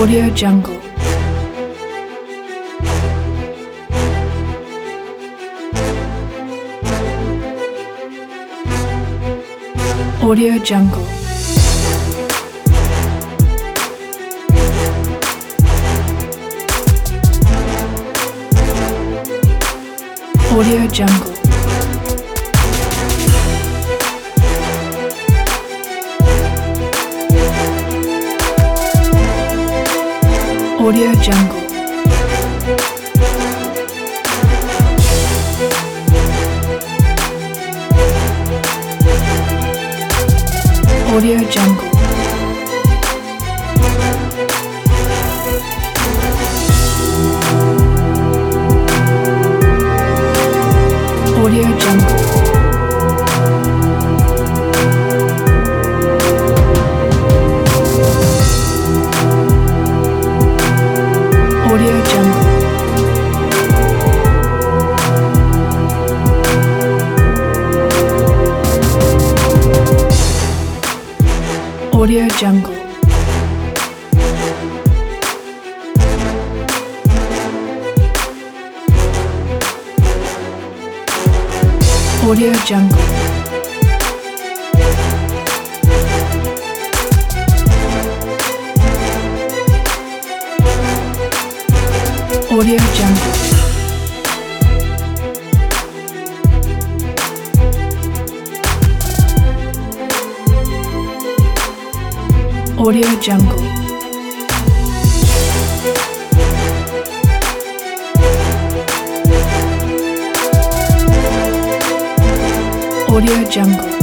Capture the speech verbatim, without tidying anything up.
Audio Jungle. Audio Jungle. Audio Jungle. Audio Jungle. Audio Jungle. Audio Jungle. Audio Jungle. Audio Jungle. Audio Jungle. Audio Jungle. Audio Jungle. Audio Jungle.